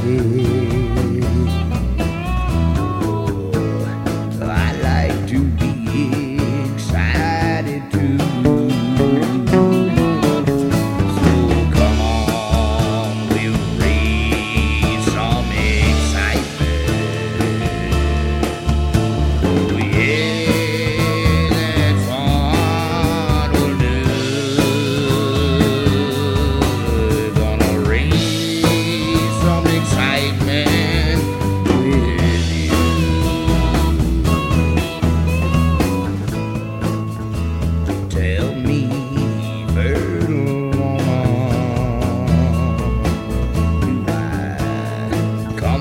I like to be excited too. So come on, we'll raise some excitement. Oh yeah, that's what we'll do. We're gonna raise some excitement with you. Tell me, fertile woman, do I come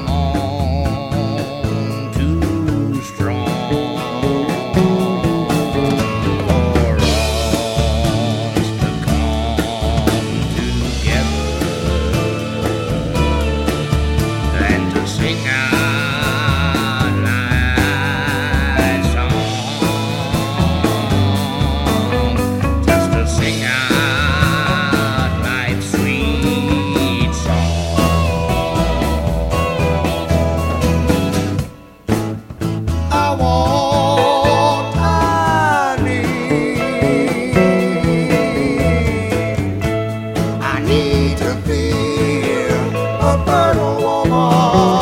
on too strong for us to come together and to sing our light song, just to sing our light sweet song. I want, I need to feel a fertile woman.